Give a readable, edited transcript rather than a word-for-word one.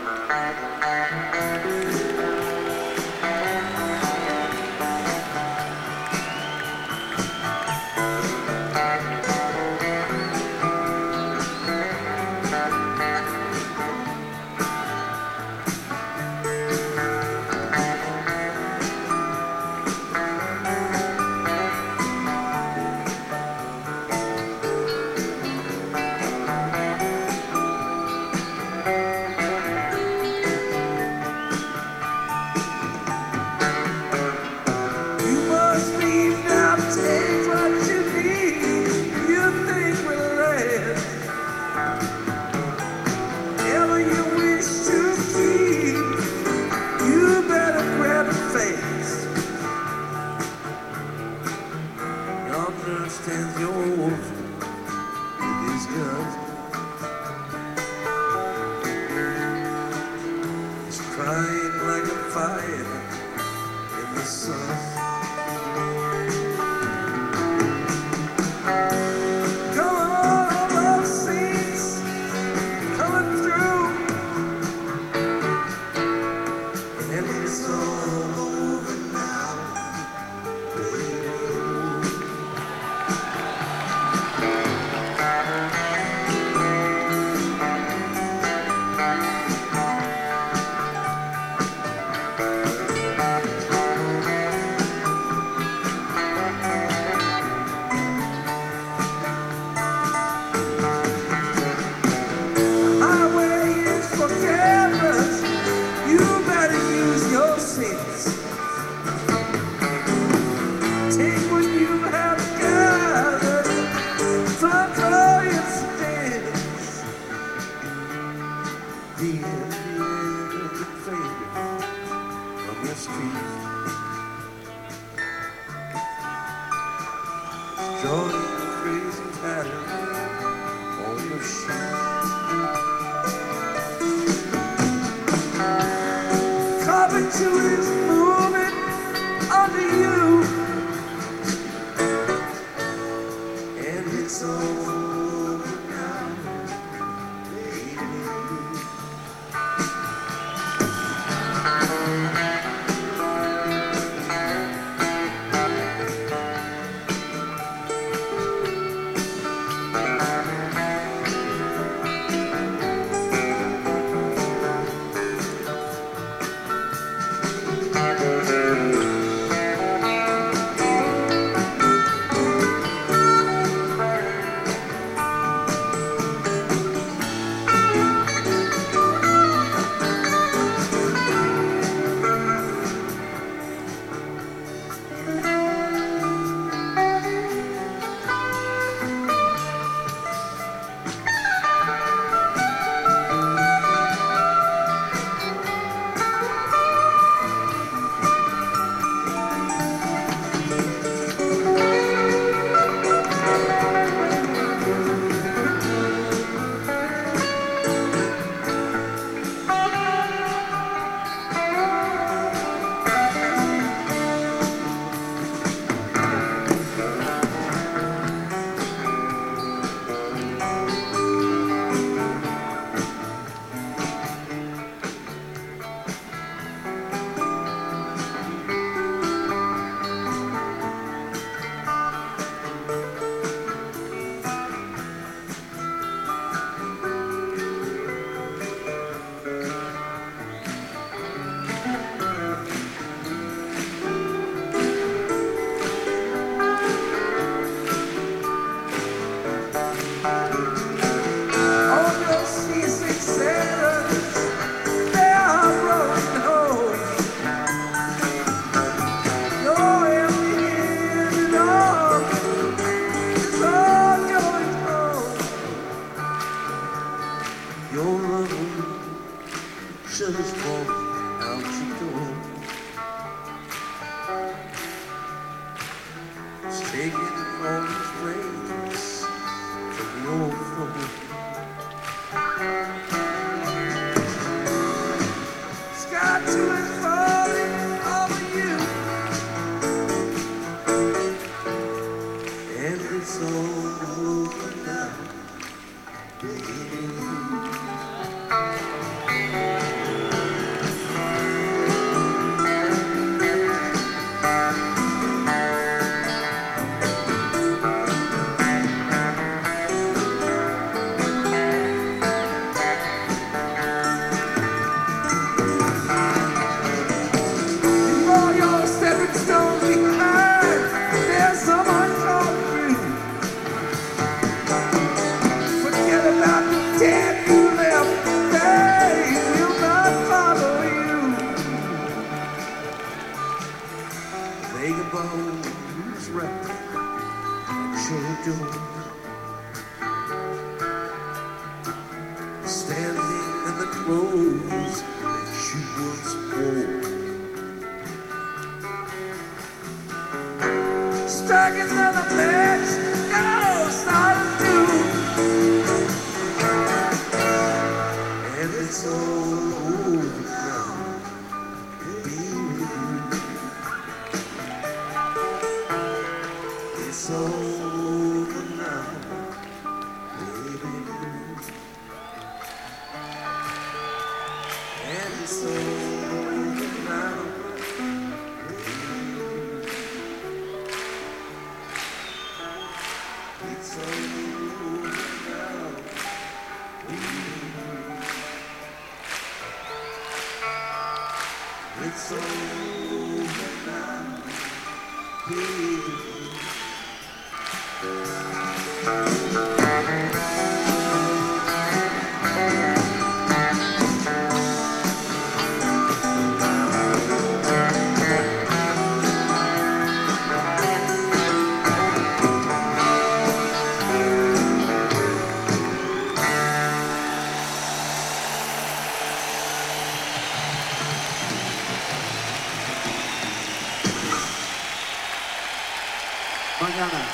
Stands yours with his guns. He's crying like a fire in the sun. Come on, all those saints coming through, and it's all over now, baby. Drawing crazy pattern on your sheet. Carpenter is moving under you, and it's over now, baby. Your love just walked out your door. It's taking all these rays from your floor. Sky to is falling over you, and it's all over now, baby. clothes that she once wore. Stockings on the bed, no starting to, and it's all over now, baby. It's all over now, baby. And it's all over now, baby. It's all over now, baby. It's all over now, baby. Mañana.